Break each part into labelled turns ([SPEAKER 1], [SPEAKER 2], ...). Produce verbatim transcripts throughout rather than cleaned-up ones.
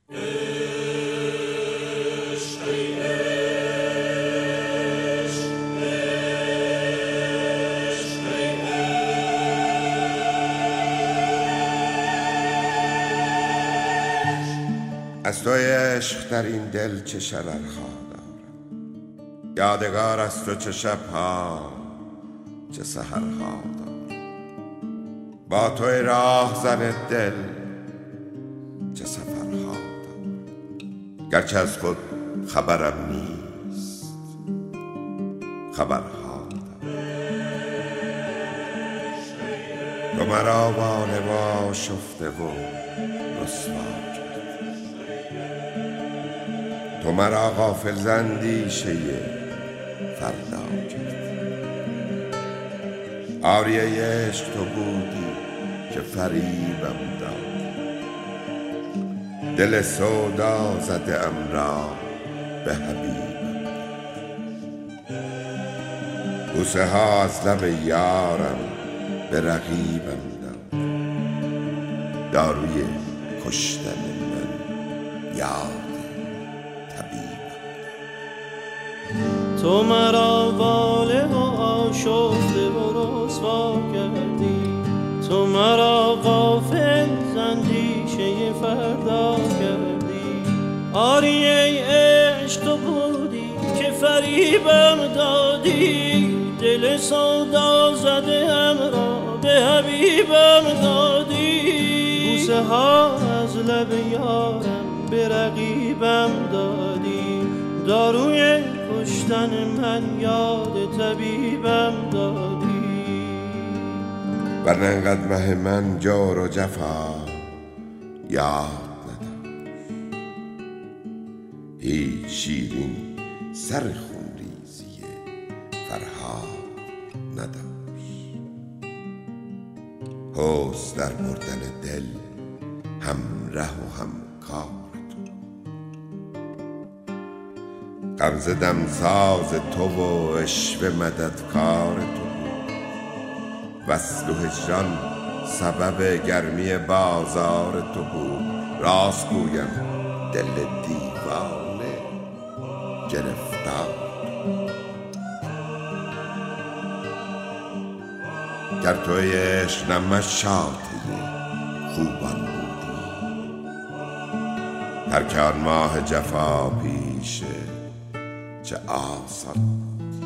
[SPEAKER 1] از تو عشق در این دل چه شررها دارم، یادگار از تو چه شبها چه سحرها دارم. با تو راه زن دل چه سفرها دارم، گرچه از خود خبرم نیست خبرها دارم. تو مرا وانما شفته و رسوا، تو مرا غافل زندیشه فردا کرد. آریه عشق تو بودی که فریبم داد، دل سودا زده ام را به حبیبم داد. بوسه ها از لب یارم به رقیبم داد، داروی کشتن من یاد
[SPEAKER 2] تو مرا واله و آشفته و رسوا کردی، تو مرا غافل زندیشه فردا کردی. آری ای عشق تو بودی که فریبم دادی، دل سودا زده ام را به حبیبم دادی. بوسه ها از لب یارم به رقیبم دادی، داروی کشتن من یاد طبیبم دادی.
[SPEAKER 1] ورنه انقدر مه من جور و جفا یاد نداشت، هیچ شیرین سر خونریزی فرهاد نداشت. حسن در بردن دل هم ره و هم کار، غمزه دمساز تو و عشوه مددکار تو بود. وصل و هجران سبب گرمی بازار تو بود. راست گویم دل دیوانه گرفتار، گر توی عشق نه مشاطه خوبان بودی، هر که آن ماه جفا پیشه چه آسان.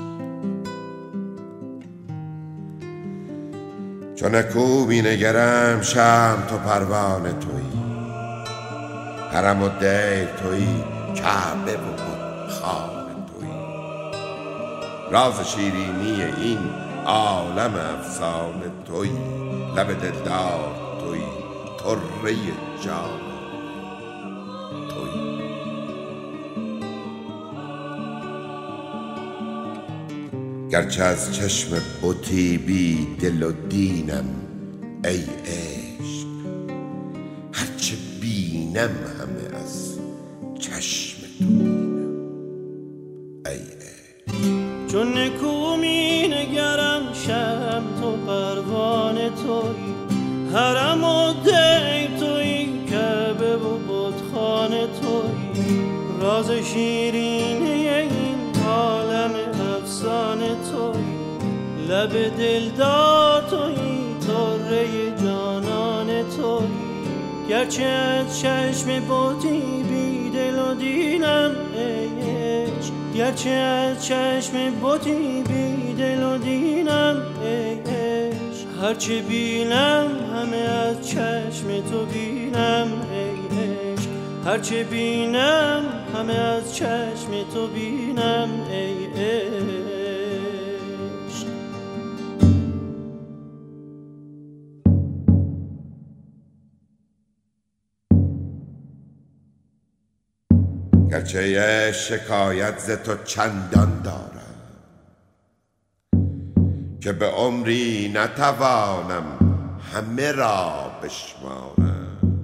[SPEAKER 1] چون نکو می نگرم شم تو پروانه تویی، حرم و دیر تویی، کعبه و بتخانه تویی. راز شیرینی این عالم افسانه تویی، لب دلدار تویی، طره جان تویی. گرچه از چشم بتی بی دل و دینم ای عشق، هرچه بینم همه از چشم تو بینم ای عشق.
[SPEAKER 2] چون نکو می نگرم شم تو پروانه تویی، حرم و دیر تویی، کعبه و بتخانه تویی. راز شیرینه این عالم افسانه تویی، لب دلدار تویی، طره جانان تویی. گرچه از چشم بتی بی دل و دینم ای عشق، گرچه از چشم بتی بی دل و دینم ای عشق. هرچه بینم همه از چشم تو بینم ای عشق، هرچه بینم همه از چشم تو بینم ای عشق.
[SPEAKER 1] گرچه شکایت ز تو چندان دارم که به عمری نتوانم همه را بشمارم.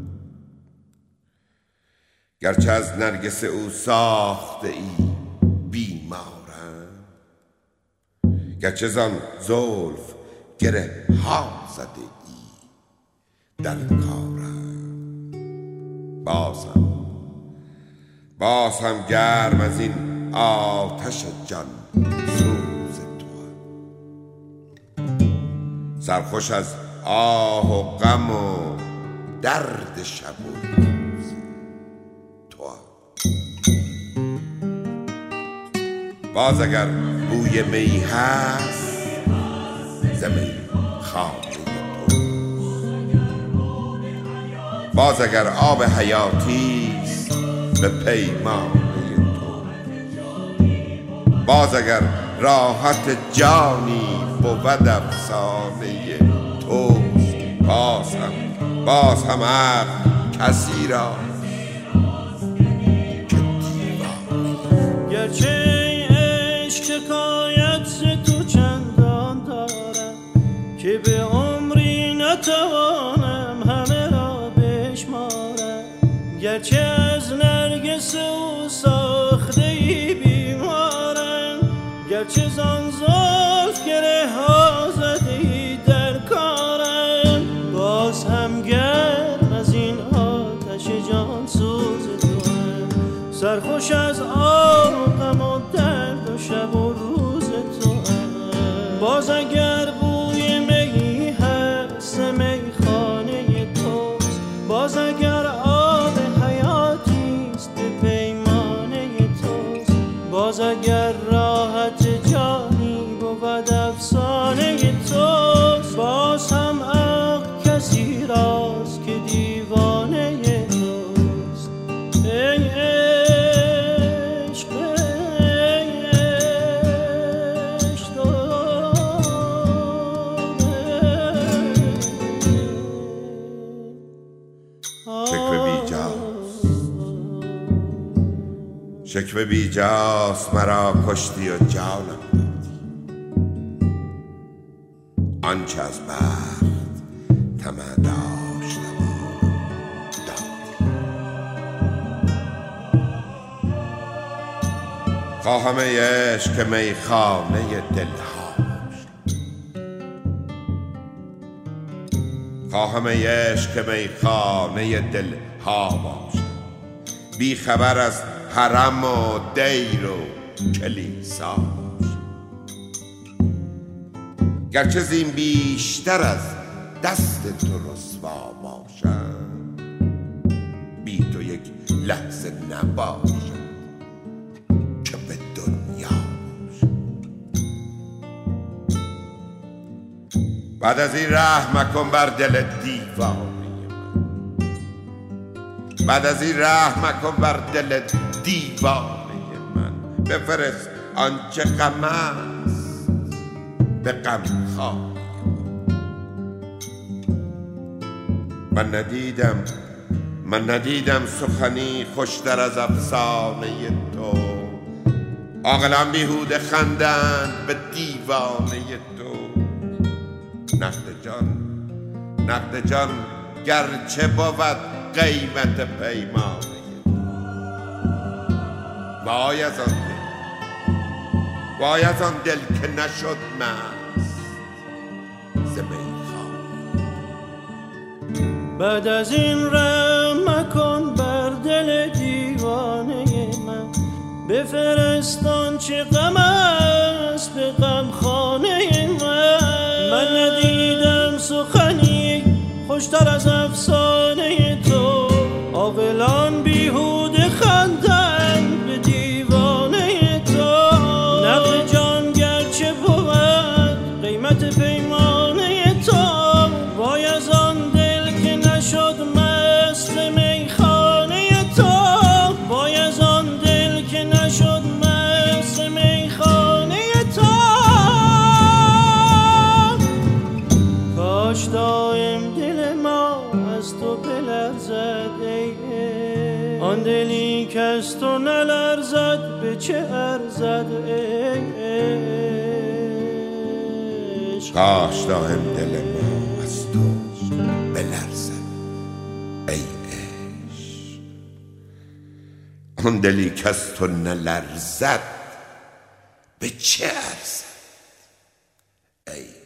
[SPEAKER 1] گرچه از نرگس او ساخته ای بیمارم، گرچه زان زلف گره ها زده ای در کارم، بازم باز هم گرم از این آتش جان سوز تو، سرخوش از آه و غم و درد شب و روز تو. باز اگر بوی می هست ز میخانه تو، باز اگر آب حیاتیست به پیمانه تو، باز اگر راحت جانی بود افسانه تو، باز هم باز هم عقل کسی را که دیوانه.
[SPEAKER 2] گرچه عشق شکایت ز تو چندان دارم که به عمری نتوانم همه را بشمارم، گرچه از نرگس او ساخته ای بیمارم، گرچه زان زلف گره ها زده ای در کارم، باز هم گرم از این آتش جان سوز توام، سرخوش از آب و غم و درد و شب و روز توام. باز اگر بوی می هست میخانه توست، باز اگر آب حیاتیست به پیمانه توست، باز اگر راحت جانی بود افسانه توست، باز هم عقل کسی راست که دیوانه توست. ای عشق ای عشق
[SPEAKER 1] شکوه بیجاست، شکوه بیجاست مرا کشتی و جانم دادی، آنچه از بخت طمع داشتم دادی. خواهم ای عشق که میخانه دلها باشد، خواهم ای عشق که میخانه دلها باشد، بی خبر از حرم و دیر و کلیسا باشد، گرچه زین بیشتر از دست تو رسوا باشم، بی تو یک لحظه نباشد که به دنیا باشد. بعد از این رحم مکن بر دل دیوانه من، بعد از این رحم مکن بر دل دیوانه من، بفرست آنچه غم است به غمخانه من. ندیدم من ندیدم سخنی خوشتر از افسانه تو، عاقلان بیهوده خندند به دیوانه تو. نقد جان نقد جان گرچه بود قیمت پیمانه تو، وای از آن دل وای از آن دل که نشد مست ز میخانه.
[SPEAKER 2] بعد از این رحم مکن بر دل دیوانه من، بفرست آنچه غم است به غمخانه من. من ندیدم سخنی خوشتر از افسانه تو، عاقلان بیهوده خندند به دیوانه تو. نقد جان گرچه بود قیمت پیمانه تو، وای از آن دل که نشد مست میخانه تو، وای از آن دل که نشد مست میخانه تو. کاش دایم دل ما از تو بلرزد ای عشق، آن دلی که از تو نلرزد به چه ارزد ای عشق.
[SPEAKER 1] کاش دایم دل ما از تو بلرزد ای عشق، آن دلی که از تو نلرزد به چه ارزد ای